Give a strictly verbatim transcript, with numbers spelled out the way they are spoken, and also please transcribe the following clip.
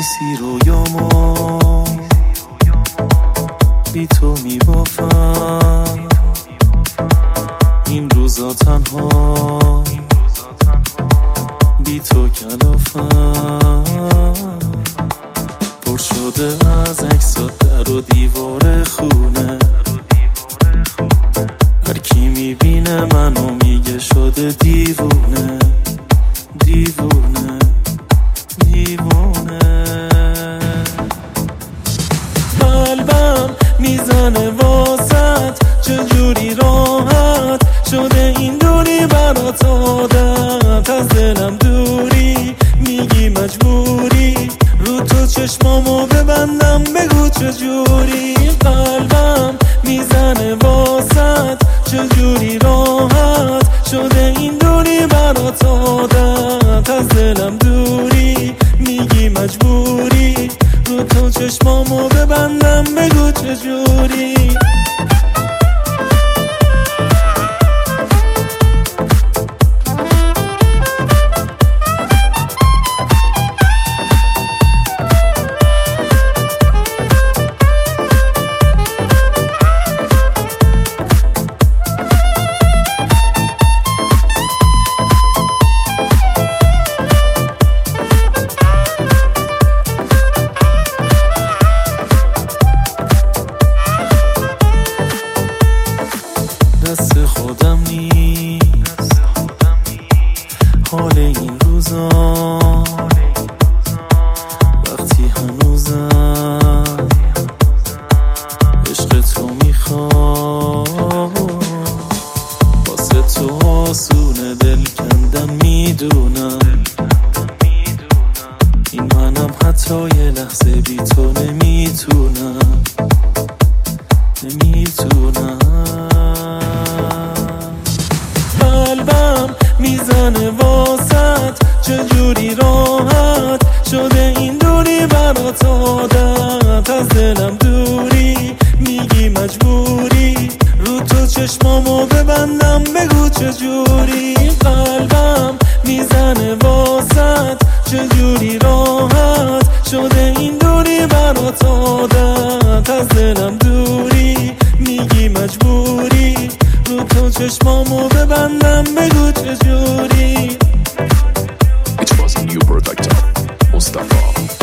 نیستی رویامو بی تو میبافم این روزا تنها بی تو کلافم پر شده از عکسات در و دیوار خونه هر کی میبینه منو میگه شده دیوونه دیوونه دیوونه قلبم میزنه واسط چجوری راحت شده این دوری برات عادت از دلم دوری میگی مجبوری رو تو چشمامو ببندم بگو چجوری قلبم میزنه واسط چجوری راحت شده این دوری برات عادت از دلم دوری میگی مجبوری رو تو چشمامو ببندم بگو چجوری دست خودم نیست حال این روزا وقتی هنوزم عشق تو میخوام واسه تو آسونه دل کندن میدونم این منم حتی یه لحظه بی تو نمیتونم نمیتونم قلبم میزنه واسط چجوری راحت شده این دوری برات عادت از دلم دوری میگی مجبوری رو تو چشمامو ببندم بگو چجوری قلبم میزنه واسط چجوری راحت شده این دوری برات عادت از دلم دوری میگی مجبوری رو تو چشمامو ببندم بگو چجوری. It was a new product of Mustafa.